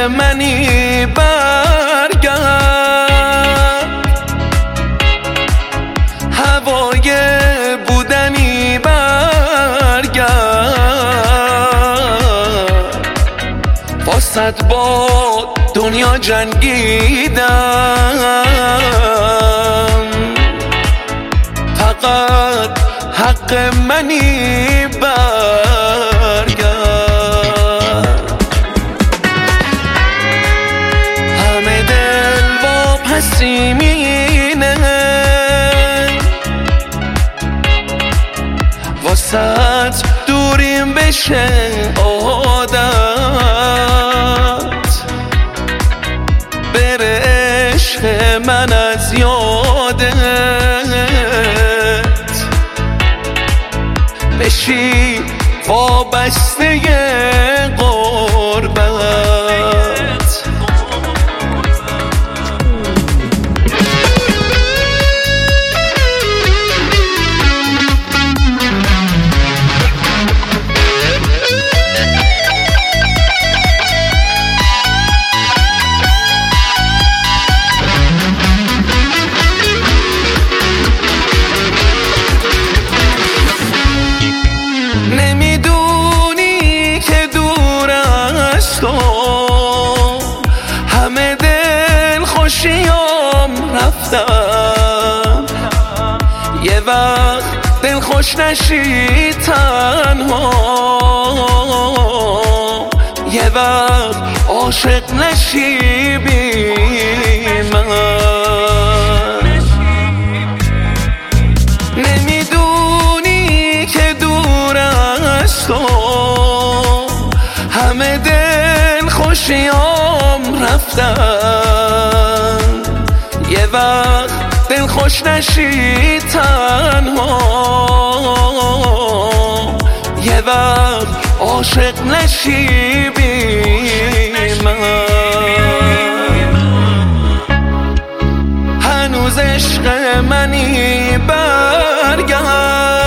منی برگرد، هوای بودنی برگرد، واسط با دنیا جنگیدم، فقط حق منی برگرد. همه دل واپسیمینه، واسط دوریم بشه عادت، بره عشق من از یادت، بشی وابسته غربت. نمیدونی که دور از تو همه دل خوشیام رفتم، یه وقت دل خوش نشی تنها، یه وقت عاشق نشی بی من. نمیدونی که دور از تو همه دل خوشیام رفتن، یه وقت دل خوش نشی تنها، یه وقت عاشق نشی بی من. هنوز عشق منی برگرد،